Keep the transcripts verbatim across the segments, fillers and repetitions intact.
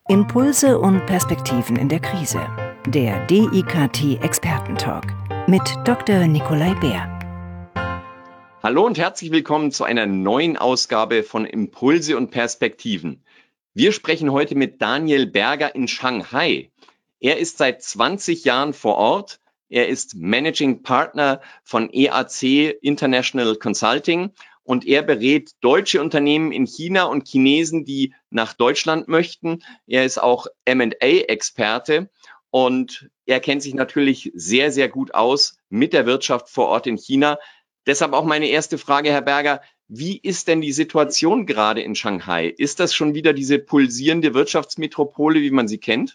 Impulse und Perspektiven in der Krise. Der D I K T-Experten-Talk mit Doktor Nikolai Bär. Hallo und herzlich willkommen zu einer neuen Ausgabe von Impulse und Perspektiven. Wir sprechen heute mit Daniel Berger in Shanghai. Er ist seit zwanzig Jahren vor Ort. Er ist Managing Partner von E A C International Consulting und er berät deutsche Unternehmen in China und Chinesen, die nach Deutschland möchten. Er ist auch M und A-Experte und er kennt sich natürlich sehr, sehr gut aus mit der Wirtschaft vor Ort in China. Deshalb auch meine erste Frage, Herr Berger. Wie ist denn die Situation gerade in Shanghai? Ist das schon wieder diese pulsierende Wirtschaftsmetropole, wie man sie kennt?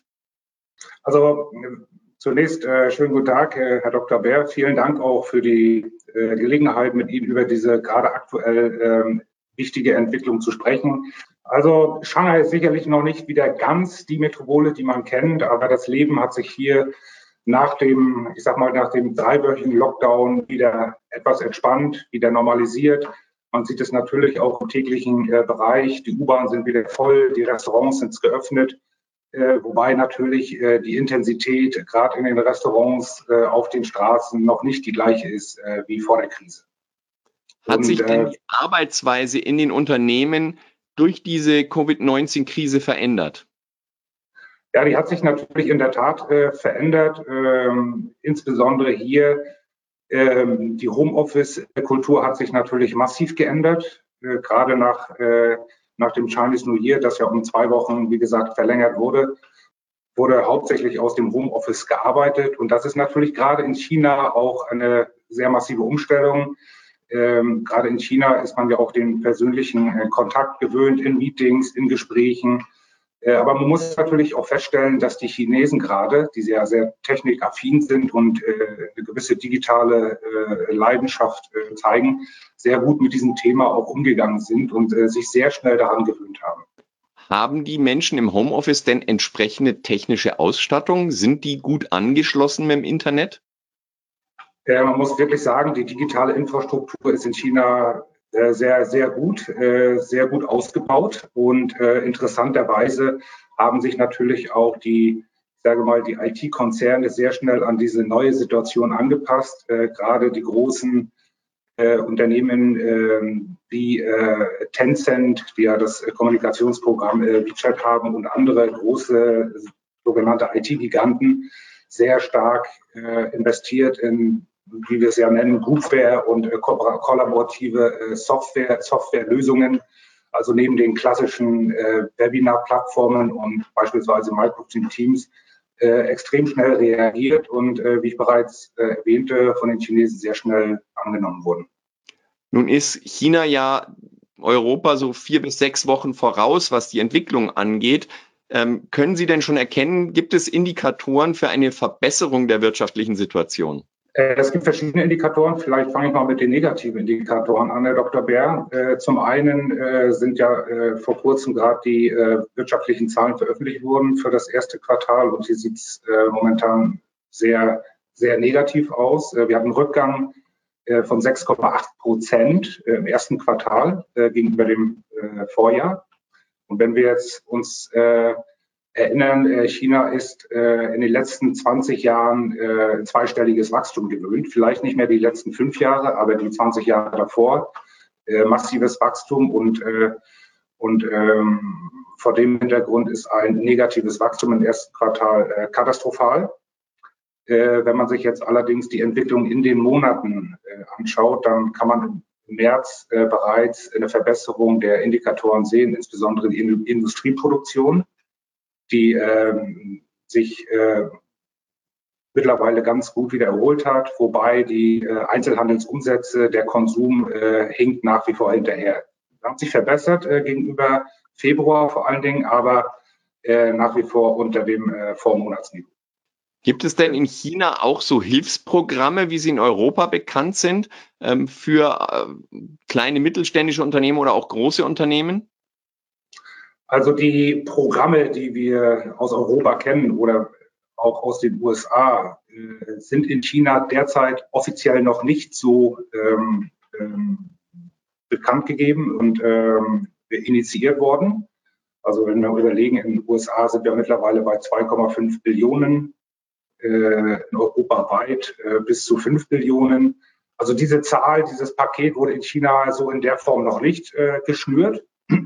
Also zunächst äh, schönen guten Tag, äh, Herr Doktor Bär. Vielen Dank auch für die äh, Gelegenheit, mit Ihnen über diese gerade aktuell ähm, wichtige Entwicklung zu sprechen. Also Shanghai ist sicherlich noch nicht wieder ganz die Metropole, die man kennt, aber das Leben hat sich hier nach dem, ich sag mal, nach dem dreiwöchigen Lockdown wieder etwas entspannt, wieder normalisiert. Man sieht es natürlich auch im täglichen äh, Bereich. Die U-Bahnen sind wieder voll, die Restaurants sind geöffnet. Äh, wobei natürlich äh, die Intensität gerade in den Restaurants äh, auf den Straßen noch nicht die gleiche ist äh, wie vor der Krise. Hat Und, sich denn äh, die Arbeitsweise in den Unternehmen durch diese Covid neunzehn Krise verändert? Ja, die hat sich natürlich in der Tat äh, verändert, ähm, insbesondere hier. Ähm, die Homeoffice-Kultur hat sich natürlich massiv geändert, äh, gerade nach, äh, nach dem Chinese New Year, das ja um zwei Wochen, wie gesagt, verlängert wurde, wurde hauptsächlich aus dem Homeoffice gearbeitet. Und das ist natürlich gerade in China auch eine sehr massive Umstellung. Ähm, gerade in China ist man ja auch den persönlichen äh, Kontakt gewöhnt in Meetings, in Gesprächen. Äh, aber man muss natürlich auch feststellen, dass die Chinesen gerade, die sehr, sehr technikaffin sind und äh, eine gewisse digitale äh, Leidenschaft äh, zeigen, sehr gut mit diesem Thema auch umgegangen sind und äh, sich sehr schnell daran gewöhnt haben. Haben die Menschen im Homeoffice denn entsprechende technische Ausstattung? Sind die gut angeschlossen mit dem Internet? Äh, man muss wirklich sagen, die digitale Infrastruktur ist in China äh, sehr, sehr gut, äh, sehr gut ausgebaut. Und äh, interessanterweise haben sich natürlich auch die, ich sage mal, die I T-Konzerne sehr schnell an diese neue Situation angepasst. Äh, gerade die großen äh, Unternehmen äh, wie äh, Tencent, die ja das Kommunikationsprogramm äh, WeChat haben und andere große sogenannte I T-Giganten, sehr stark äh, investiert in, wie wir es ja nennen, Groupware und äh, kollaborative äh, Software, Softwarelösungen. Also neben den klassischen äh, Webinar-Plattformen und beispielsweise Microsoft Teams äh, extrem schnell reagiert und, äh, wie ich bereits äh, erwähnte, von den Chinesen sehr schnell angenommen wurden. Nun ist China ja Europa so vier bis sechs Wochen voraus, was die Entwicklung angeht. Ähm, können Sie denn schon erkennen, gibt es Indikatoren für eine Verbesserung der wirtschaftlichen Situation? Es gibt verschiedene Indikatoren. Vielleicht fange ich mal mit den negativen Indikatoren an, Herr Doktor Bär. Äh, zum einen äh, sind ja äh, vor kurzem gerade die äh, wirtschaftlichen Zahlen veröffentlicht worden für das erste Quartal und hier sieht es äh, momentan sehr, sehr negativ aus. Äh, wir haben einen Rückgang äh, von sechs Komma acht Prozent im ersten Quartal äh, gegenüber dem äh, Vorjahr. Und wenn wir jetzt uns äh, erinnern, China ist äh, in den letzten zwanzig Jahren äh, ein zweistelliges Wachstum gewöhnt. Vielleicht nicht mehr die letzten fünf Jahre, aber die zwanzig Jahre davor. Äh, massives Wachstum und, äh, und ähm, vor dem Hintergrund ist ein negatives Wachstum im ersten Quartal äh, katastrophal. Äh, wenn man sich jetzt allerdings die Entwicklung in den Monaten äh, anschaut, dann kann man im März äh, bereits eine Verbesserung der Indikatoren sehen, insbesondere die Industrieproduktion, die ähm, sich äh, mittlerweile ganz gut wieder erholt hat, wobei die äh, Einzelhandelsumsätze, der Konsum äh, hinkt nach wie vor hinterher. Das hat sich verbessert äh, gegenüber Februar vor allen Dingen, aber äh, nach wie vor unter dem äh, Vormonatsniveau. Gibt es denn in China auch so Hilfsprogramme, wie sie in Europa bekannt sind, ähm, für äh, kleine mittelständische Unternehmen oder auch große Unternehmen? Also die Programme, die wir aus Europa kennen oder auch aus den U S A, äh, sind in China derzeit offiziell noch nicht so ähm, ähm, bekannt gegeben und ähm, initiiert worden. Also wenn wir überlegen, in den U S A sind wir mittlerweile bei zwei Komma fünf Billionen, in Europa weit bis zu fünf Billionen. Also diese Zahl, dieses Paket wurde in China so in der Form noch nicht geschnürt.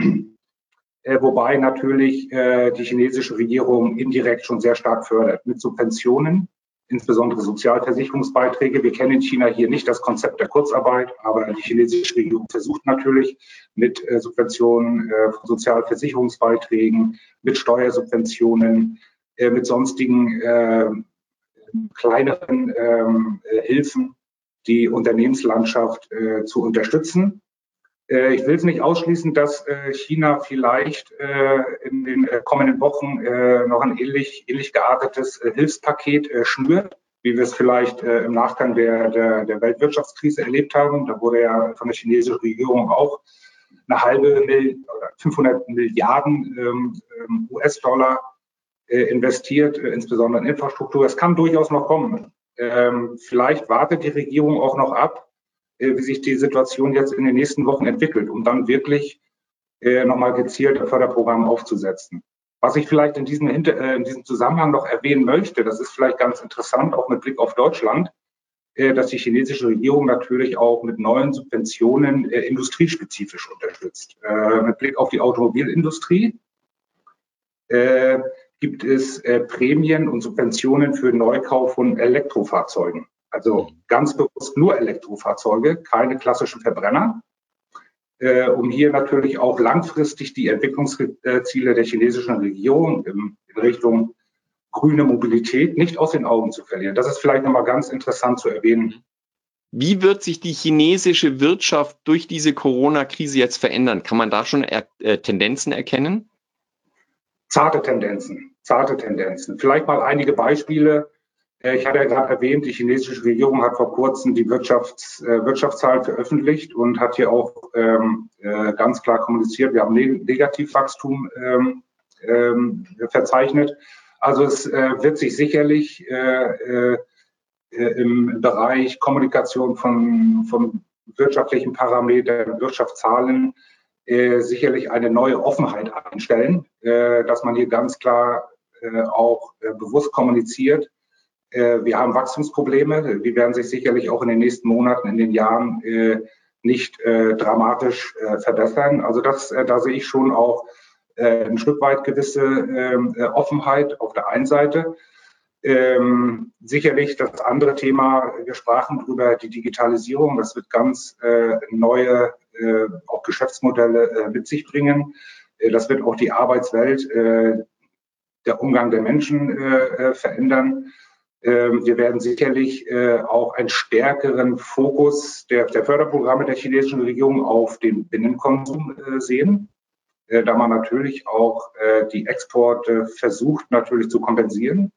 Wobei natürlich die chinesische Regierung indirekt schon sehr stark fördert mit Subventionen, insbesondere Sozialversicherungsbeiträge. Wir kennen in China hier nicht das Konzept der Kurzarbeit, aber die chinesische Regierung versucht natürlich mit Subventionen von Sozialversicherungsbeiträgen, mit Steuersubventionen, mit sonstigen kleineren äh, Hilfen, die Unternehmenslandschaft äh, zu unterstützen. Äh, ich will es nicht ausschließen, dass äh, China vielleicht äh, in den äh, kommenden Wochen äh, noch ein ähnlich, ähnlich geartetes äh, Hilfspaket äh, schnürt, wie wir es vielleicht äh, im Nachgang der, der, der Weltwirtschaftskrise erlebt haben. Da wurde ja von der chinesischen Regierung auch eine halbe Mil- oder fünfhundert Milliarden ähm, U S-Dollar investiert, insbesondere in Infrastruktur. Es kann durchaus noch kommen. Ähm, vielleicht wartet die Regierung auch noch ab, äh, wie sich die Situation jetzt in den nächsten Wochen entwickelt, um dann wirklich äh, nochmal gezielt ein Förderprogramm aufzusetzen. Was ich vielleicht in diesem, Hinter äh, in diesem Zusammenhang noch erwähnen möchte, das ist vielleicht ganz interessant, auch mit Blick auf Deutschland, äh, dass die chinesische Regierung natürlich auch mit neuen Subventionen äh, industriespezifisch unterstützt. Äh, mit Blick auf die Automobilindustrie äh, gibt es äh, Prämien und Subventionen für Neukauf von Elektrofahrzeugen. Also ganz bewusst nur Elektrofahrzeuge, keine klassischen Verbrenner, äh, um hier natürlich auch langfristig die Entwicklungsziele der chinesischen Regierung in, in Richtung grüne Mobilität nicht aus den Augen zu verlieren. Das ist vielleicht nochmal ganz interessant zu erwähnen. Wie wird sich die chinesische Wirtschaft durch diese Corona-Krise jetzt verändern? Kann man da schon er, äh, Tendenzen erkennen? Zarte Tendenzen, zarte Tendenzen. Vielleicht mal einige Beispiele. Ich hatte ja gerade erwähnt, die chinesische Regierung hat vor kurzem die Wirtschafts-, äh, Wirtschaftszahlen veröffentlicht und hat hier auch ähm, äh, ganz klar kommuniziert, wir haben Neg- Negativwachstum ähm, ähm, verzeichnet. Also es äh, wird sich sicherlich äh, äh, im Bereich Kommunikation von, von wirtschaftlichen Parametern, Wirtschaftszahlen Äh, sicherlich eine neue Offenheit einstellen, äh, dass man hier ganz klar äh, auch äh, bewusst kommuniziert. Äh, wir haben Wachstumsprobleme, die werden sich sicherlich auch in den nächsten Monaten, in den Jahren äh, nicht äh, dramatisch äh, verbessern. Also das, äh, da sehe ich schon auch äh, ein Stück weit gewisse äh, Offenheit auf der einen Seite. Ähm, sicherlich das andere Thema, wir sprachen drüber, die Digitalisierung, das wird ganz äh, neue äh, auch Geschäftsmodelle äh, mit sich bringen. Äh, das wird auch die Arbeitswelt, äh, der Umgang der Menschen äh, verändern. Ähm, wir werden sicherlich äh, auch einen stärkeren Fokus der, der Förderprogramme der chinesischen Regierung auf den Binnenkonsum äh, sehen, äh, da man natürlich auch äh, die Exporte versucht natürlich zu kompensieren.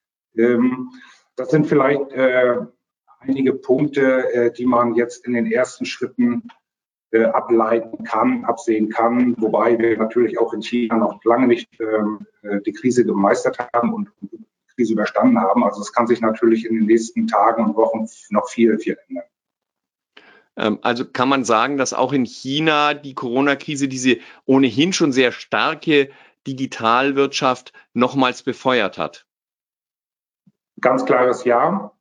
Das sind vielleicht äh, einige Punkte, äh, die man jetzt in den ersten Schritten äh, ableiten kann, absehen kann, wobei wir natürlich auch in China noch lange nicht äh, die Krise gemeistert haben und die Krise überstanden haben. Also es kann sich natürlich in den nächsten Tagen und Wochen noch viel, viel ändern. Also kann man sagen, dass auch in China die Corona-Krise diese ohnehin schon sehr starke Digitalwirtschaft nochmals befeuert hat? Ganz klares Ja.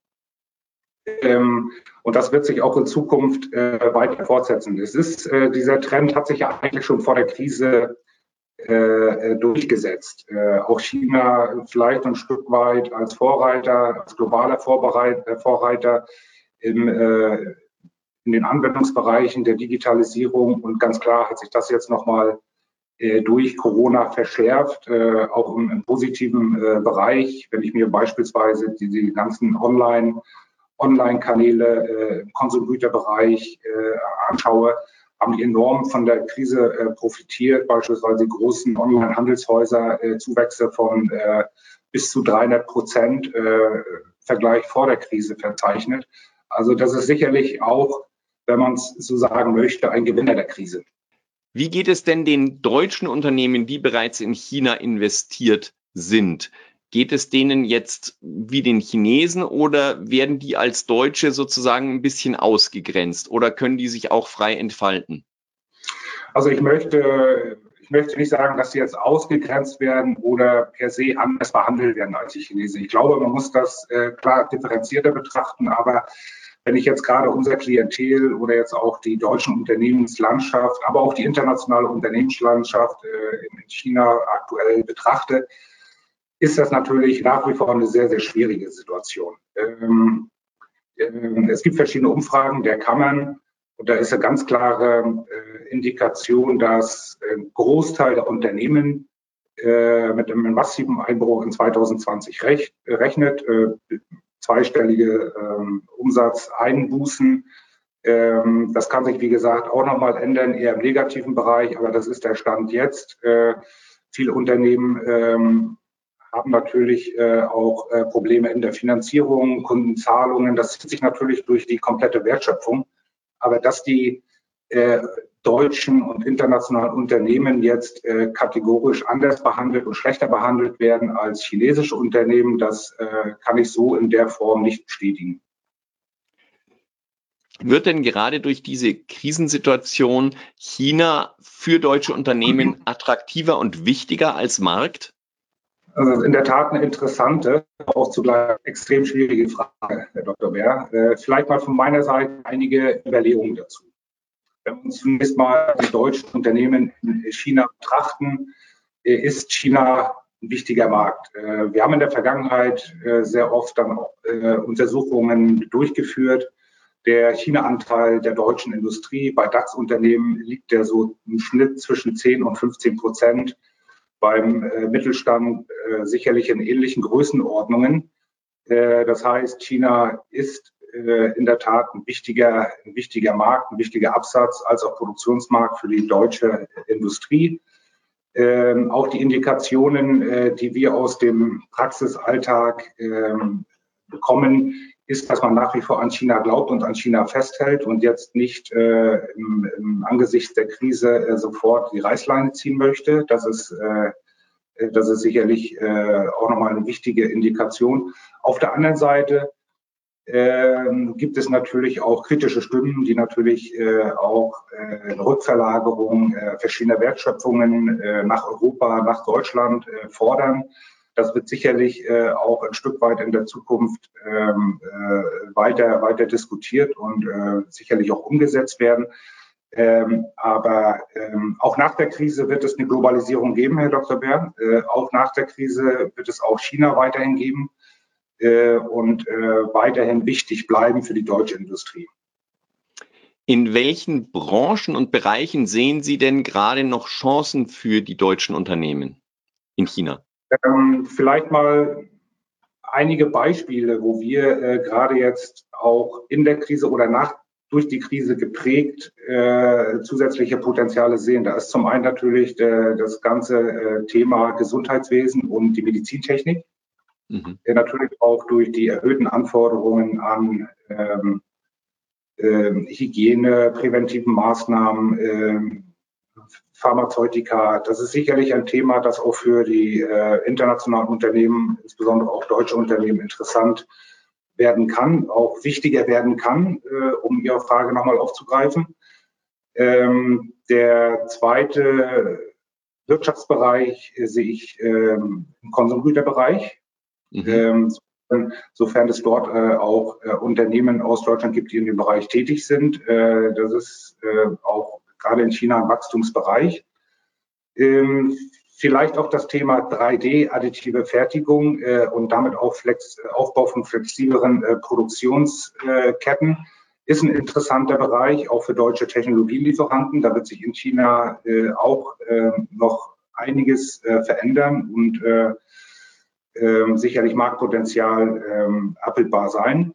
Ähm, und das wird sich auch in Zukunft äh, weiter fortsetzen. Es ist, äh, dieser Trend hat sich ja eigentlich schon vor der Krise äh, durchgesetzt. Äh, auch China vielleicht ein Stück weit als Vorreiter, als globaler Vorbereiter, Vorreiter im, äh, in den Anwendungsbereichen der Digitalisierung. Und ganz klar hat sich das jetzt nochmal durch Corona verschärft, äh, auch im, im positiven äh, Bereich. Wenn ich mir beispielsweise die, die ganzen Online, Online-Kanäle äh, im Konsumgüterbereich äh, anschaue, haben die enorm von der Krise äh, profitiert, beispielsweise die großen Online-Handelshäuser äh, Zuwächse von äh, bis zu dreihundert Prozent äh, Vergleich vor der Krise verzeichnet. Also das ist sicherlich auch, wenn man es so sagen möchte, ein Gewinner der Krise. Wie geht es denn den deutschen Unternehmen, die bereits in China investiert sind? Geht es denen jetzt wie den Chinesen oder werden die als Deutsche sozusagen ein bisschen ausgegrenzt oder können die sich auch frei entfalten? Also ich möchte, ich möchte nicht sagen, dass sie jetzt ausgegrenzt werden oder per se anders behandelt werden als die Chinesen. Ich glaube, man muss das äh, klar differenzierter betrachten, aber wenn ich jetzt gerade unser Klientel oder jetzt auch die deutsche Unternehmenslandschaft, aber auch die internationale Unternehmenslandschaft äh, in China aktuell betrachte, ist das natürlich nach wie vor eine sehr, sehr schwierige Situation. Ähm, äh, es gibt verschiedene Umfragen der Kammern und da ist eine ganz klare äh, Indikation, dass ein Großteil der Unternehmen äh, mit einem massiven Einbruch in zwanzig zwanzig rech rechnet, äh, zweistellige ähm, Umsatzeinbußen. Ähm, das kann sich, wie gesagt, auch nochmal ändern, eher im negativen Bereich, aber das ist der Stand jetzt. Äh, viele Unternehmen ähm, haben natürlich äh, auch äh, Probleme in der Finanzierung, Kundenzahlungen. Das zieht sich natürlich durch die komplette Wertschöpfung. Aber dass die äh, deutschen und internationalen Unternehmen jetzt äh, kategorisch anders behandelt und schlechter behandelt werden als chinesische Unternehmen, das äh, kann ich so in der Form nicht bestätigen. Wird denn gerade durch diese Krisensituation China für deutsche Unternehmen attraktiver und wichtiger als Markt? Also in der Tat eine interessante, auch zugleich extrem schwierige Frage, Herr Doktor Bär. Äh, vielleicht mal von meiner Seite einige Überlegungen dazu. Wenn wir uns zunächst mal die deutschen Unternehmen in China betrachten, äh, ist China ein wichtiger Markt. Äh, wir haben in der Vergangenheit äh, sehr oft dann auch äh, Untersuchungen durchgeführt. Der China-Anteil der deutschen Industrie bei DAX-Unternehmen liegt ja so im Schnitt zwischen zehn und fünfzehn Prozent. Beim äh, Mittelstand äh, sicherlich in ähnlichen Größenordnungen. Äh, das heißt, China ist äh, in der Tat ein wichtiger, ein wichtiger Markt, ein wichtiger Absatz als auch Produktionsmarkt für die deutsche Industrie. Ähm, auch die Indikationen, äh, die wir aus dem Praxisalltag äh, bekommen, ist, dass man nach wie vor an China glaubt und an China festhält und jetzt nicht äh, im, im angesichts der Krise äh, sofort die Reißleine ziehen möchte. Das ist, äh, das ist sicherlich äh, auch nochmal eine wichtige Indikation. Auf der anderen Seite äh, gibt es natürlich auch kritische Stimmen, die natürlich äh, auch äh, eine Rückverlagerung äh, verschiedener Wertschöpfungen äh, nach Europa, nach Deutschland äh, fordern. Das wird sicherlich äh, auch ein Stück weit in der Zukunft ähm, äh, weiter, weiter diskutiert und äh, sicherlich auch umgesetzt werden. Ähm, aber ähm, auch nach der Krise wird es eine Globalisierung geben, Herr Doktor Bär. Äh, auch nach der Krise wird es auch China weiterhin geben äh, und äh, weiterhin wichtig bleiben für die deutsche Industrie. In welchen Branchen und Bereichen sehen Sie denn gerade noch Chancen für die deutschen Unternehmen in China? Ähm, vielleicht mal einige Beispiele, wo wir äh, gerade jetzt auch in der Krise oder nach durch die Krise geprägt äh, zusätzliche Potenziale sehen. Da ist zum einen natürlich der, das ganze äh, Thema Gesundheitswesen und die Medizintechnik, mhm. der natürlich auch durch die erhöhten Anforderungen an ähm, äh, Hygiene, präventiven Maßnahmen, äh, Pharmazeutika, das ist sicherlich ein Thema, das auch für die äh, internationalen Unternehmen, insbesondere auch deutsche Unternehmen, interessant werden kann, auch wichtiger werden kann, äh, um Ihre Frage nochmal aufzugreifen. Ähm, der zweite Wirtschaftsbereich äh, sehe ich ähm, im Konsumgüterbereich. Mhm. Ähm, sofern es dort äh, auch äh, Unternehmen aus Deutschland gibt, die in dem Bereich tätig sind. Äh, das ist äh, auch gerade in China ein Wachstumsbereich. Ähm, vielleicht auch das Thema drei D, additive Fertigung äh, und damit auch Flex, Aufbau von flexibleren äh, Produktionsketten ist ein interessanter Bereich, auch für deutsche Technologielieferanten. Da wird sich in China äh, auch äh, noch einiges äh, verändern und äh, äh, sicherlich Marktpotenzial äh, abbildbar sein.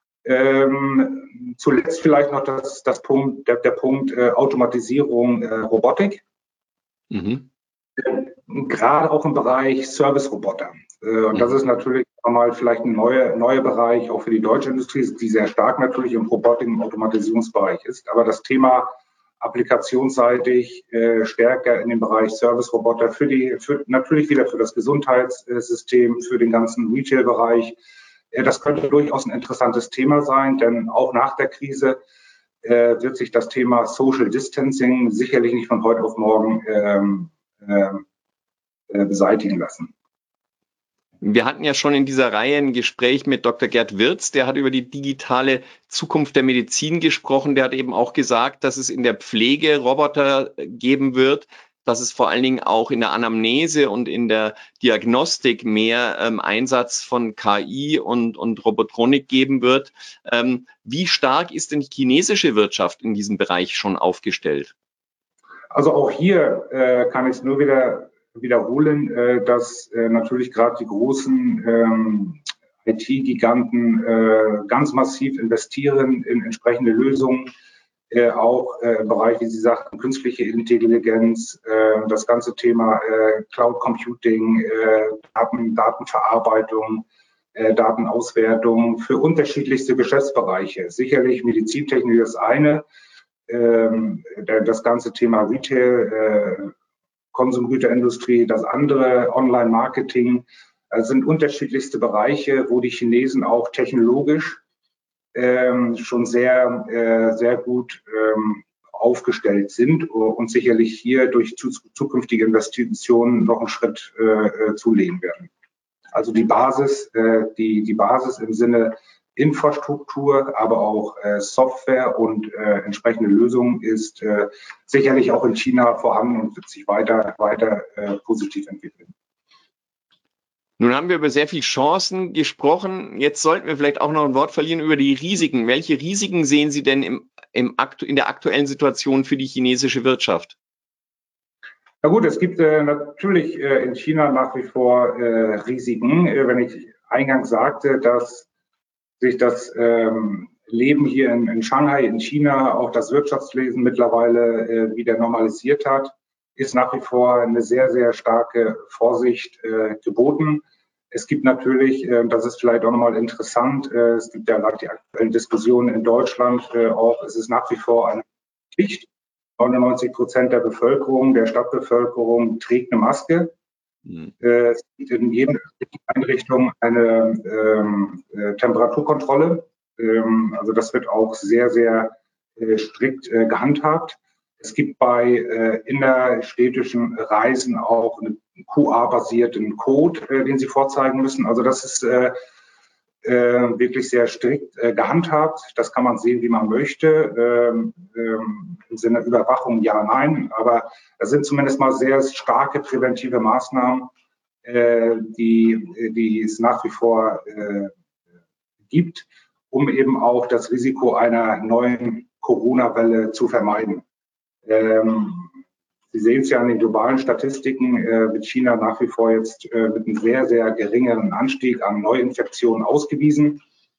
Ähm, zuletzt vielleicht noch das, das Punkt, der, der Punkt äh, Automatisierung, äh, Robotik. Mhm. Äh, gerade auch im Bereich Service-Roboter. Äh, und mhm. das ist natürlich nochmal vielleicht ein neuer, neuer Bereich, auch für die deutsche Industrie, die sehr stark natürlich im Robotik- und Automatisierungsbereich ist. Aber das Thema applikationsseitig äh, stärker in dem Bereich Service-Roboter für die, für, natürlich wieder für das Gesundheitssystem, für den ganzen Retail-Bereich. Das könnte durchaus ein interessantes Thema sein, denn auch nach der Krise äh, wird sich das Thema Social Distancing sicherlich nicht von heute auf morgen ähm, äh, äh, beseitigen lassen. Wir hatten ja schon in dieser Reihe ein Gespräch mit Doktor Gerd Wirz, der hat über die digitale Zukunft der Medizin gesprochen. Der hat eben auch gesagt, dass es in der Pflege Roboter geben wird, dass es vor allen Dingen auch in der Anamnese und in der Diagnostik mehr ähm, Einsatz von K I und, und Robotronik geben wird. Ähm, wie stark ist denn die chinesische Wirtschaft in diesem Bereich schon aufgestellt? Also auch hier äh, kann ich es nur wieder wiederholen, äh, dass äh, natürlich gerade die großen ähm, I T-Giganten äh, ganz massiv investieren in entsprechende Lösungen, äh, auch äh, im Bereich, wie Sie sagten, künstliche Intelligenz, äh, das ganze Thema äh, Cloud Computing, äh, Daten, Datenverarbeitung, äh, Datenauswertung für unterschiedlichste Geschäftsbereiche. Sicherlich Medizintechnik ist eine, ähm, das ganze Thema Retail, äh, Konsumgüterindustrie, das andere Online-Marketing, äh, sind unterschiedlichste Bereiche, wo die Chinesen auch technologisch ähm, schon sehr, äh, sehr gut ähm, aufgestellt sind und sicherlich hier durch zu, zukünftige Investitionen noch einen Schritt äh, zulegen werden. Also die Basis, äh, die, die Basis im Sinne Infrastruktur, aber auch äh, Software und äh, entsprechende Lösungen ist äh, sicherlich auch in China vorhanden und wird sich weiter, weiter äh, positiv entwickeln. Nun haben wir über sehr viele Chancen gesprochen. Jetzt sollten wir vielleicht auch noch ein Wort verlieren über die Risiken. Welche Risiken sehen Sie denn im, im aktu- in der aktuellen Situation für die chinesische Wirtschaft? Na gut, es gibt äh, natürlich äh, in China nach wie vor äh, Risiken. Äh, wenn ich eingangs sagte, dass sich das ähm, Leben hier in, in Shanghai, in China, auch das Wirtschaftslesen mittlerweile äh, wieder normalisiert hat, ist nach wie vor eine sehr, sehr starke Vorsicht äh, geboten. Es gibt natürlich, äh, das ist vielleicht auch nochmal interessant, äh, es gibt ja gerade die aktuellen Diskussionen in Deutschland äh, auch, es ist nach wie vor eine Pflicht. neunundneunzig Prozent der Bevölkerung, der Stadtbevölkerung trägt eine Maske. Mhm. Äh, es gibt in jeder Einrichtung eine ähm, äh, Temperaturkontrolle. Ähm, also das wird auch sehr, sehr äh, strikt äh, gehandhabt. Es gibt bei äh, innerstädtischen Reisen auch einen Q R-basierten Code, äh, den Sie vorzeigen müssen. Also das ist äh, äh, wirklich sehr strikt äh, gehandhabt. Das kann man sehen, wie man möchte. Ähm, ähm, Im Sinne Überwachung ja, nein. Aber das sind zumindest mal sehr starke präventive Maßnahmen, äh, die, die es nach wie vor äh, gibt, um eben auch das Risiko einer neuen Corona-Welle zu vermeiden. Ähm, Sie sehen es ja an den globalen Statistiken, äh, wird China nach wie vor jetzt äh, mit einem sehr, sehr geringeren Anstieg an Neuinfektionen ausgewiesen.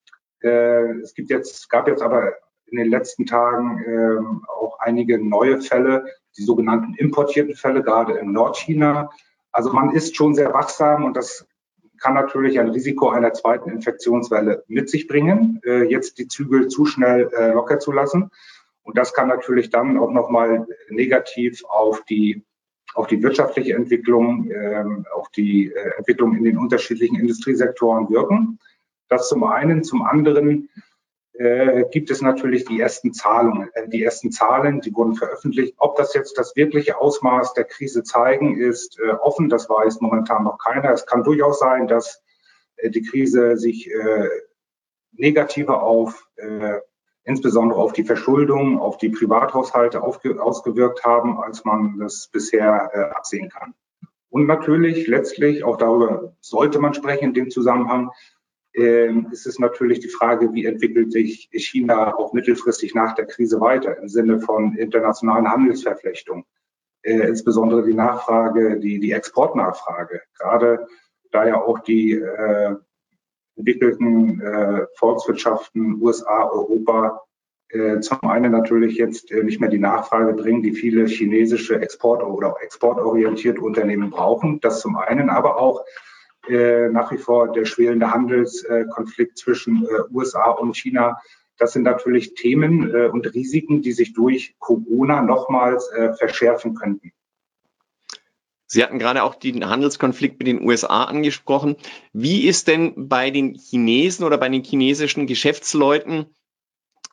Äh, es gibt jetzt, gab jetzt aber in den letzten Tagen äh, auch einige neue Fälle, die sogenannten importierten Fälle, gerade in Nordchina. Also man ist schon sehr wachsam und das kann natürlich ein Risiko einer zweiten Infektionswelle mit sich bringen, äh, jetzt die Zügel zu schnell äh, locker zu lassen. Und das kann natürlich dann auch nochmal negativ auf die, auf die wirtschaftliche Entwicklung, ähm, auf die äh, Entwicklung in den unterschiedlichen Industriesektoren wirken. Das zum einen. Zum anderen äh, gibt es natürlich die ersten Zahlungen, äh, die ersten Zahlen, die wurden veröffentlicht. Ob das jetzt das wirkliche Ausmaß der Krise zeigen, ist äh, offen. Das weiß momentan noch keiner. Es kann durchaus sein, dass äh, die Krise sich äh, negativer auf äh, insbesondere auf die Verschuldung, auf die Privathaushalte aufge- ausgewirkt haben, als man das bisher äh, absehen kann. Und natürlich, letztlich, auch darüber sollte man sprechen in dem Zusammenhang, äh, ist es natürlich die Frage, wie entwickelt sich China auch mittelfristig nach der Krise weiter im Sinne von internationalen Handelsverflechtungen. Äh, insbesondere die Nachfrage, die, die Exportnachfrage, gerade da ja auch die äh, entwickelten äh, Volkswirtschaften, U S A, Europa, äh, zum einen natürlich jetzt äh, nicht mehr die Nachfrage bringen, die viele chinesische Export- oder exportorientierte Unternehmen brauchen. Das zum einen, aber auch äh, nach wie vor der schwelende Handelskonflikt äh, zwischen äh, U S A und China. Das sind natürlich Themen äh, und Risiken, die sich durch Corona nochmals äh, verschärfen könnten. Sie hatten gerade auch den Handelskonflikt mit den U S A angesprochen. Wie ist denn bei den Chinesen oder bei den chinesischen Geschäftsleuten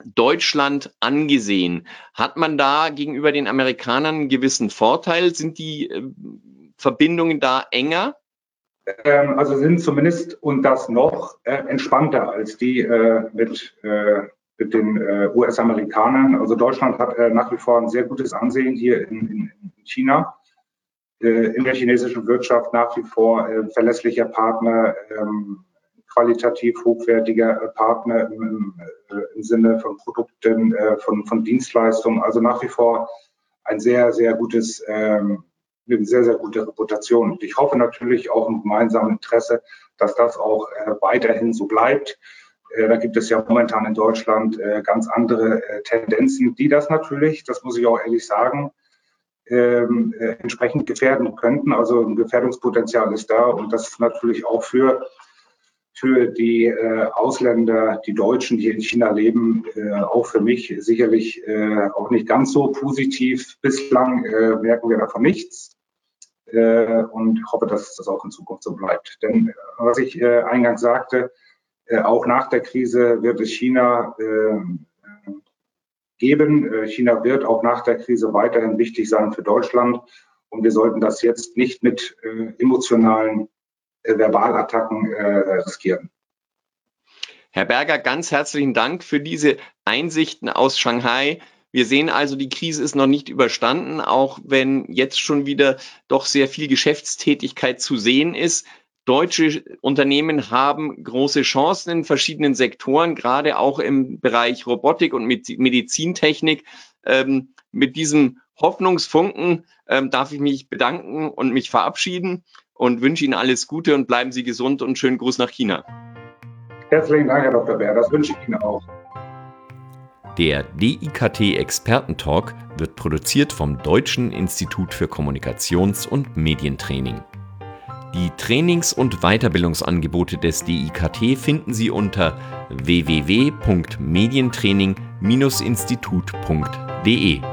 Deutschland angesehen? Hat man da gegenüber den Amerikanern einen gewissen Vorteil? Sind die äh, Verbindungen da enger? Ähm, also sind zumindest und das noch äh, entspannter als die äh, mit, äh, mit den äh, U S-Amerikanern. Also Deutschland hat äh, nach wie vor ein sehr gutes Ansehen hier in, in, in China, äh, in der chinesischen Wirtschaft nach wie vor äh, verlässlicher Partner, ähm, qualitativ hochwertiger Partner im, im, im Sinne von Produkten, äh, von, von Dienstleistungen. Also nach wie vor ein sehr, sehr gutes, ähm, eine sehr, sehr gute Reputation. Und ich hoffe natürlich auch im gemeinsamen Interesse, dass das auch äh, weiterhin so bleibt. Äh, da gibt es ja momentan in Deutschland äh, ganz andere äh, Tendenzen, die das natürlich, das muss ich auch ehrlich sagen, ähm, äh, entsprechend gefährden könnten. Also ein Gefährdungspotenzial ist da und das natürlich auch für für die äh, Ausländer, die Deutschen, die in China leben, äh, auch für mich sicherlich äh, auch nicht ganz so positiv. Bislang äh, merken wir davon nichts äh, und hoffe, dass das auch in Zukunft so bleibt. Denn äh, was ich äh, eingangs sagte, äh, auch nach der Krise wird es China äh, geben. Äh, China wird auch nach der Krise weiterhin wichtig sein für Deutschland und wir sollten das jetzt nicht mit äh, emotionalen Verbalattacken äh, riskieren. Herr Berger, ganz herzlichen Dank für diese Einsichten aus Shanghai. Wir sehen also, die Krise ist noch nicht überstanden, auch wenn jetzt schon wieder doch sehr viel Geschäftstätigkeit zu sehen ist. Deutsche Unternehmen haben große Chancen in verschiedenen Sektoren, gerade auch im Bereich Robotik und Medizintechnik. Ähm, mit diesem Hoffnungsfunken ähm, darf ich mich bedanken und mich verabschieden und wünsche Ihnen alles Gute und bleiben Sie gesund und schönen Gruß nach China. Herzlichen Dank, Herr Doktor Bär, das wünsche ich Ihnen auch. Der D I K T-Experten-Talk wird produziert vom Deutschen Institut für Kommunikations- und Medientraining. Die Trainings- und Weiterbildungsangebote des D I K T finden Sie unter w w w punkt medientraining Bindestrich institut punkt d e.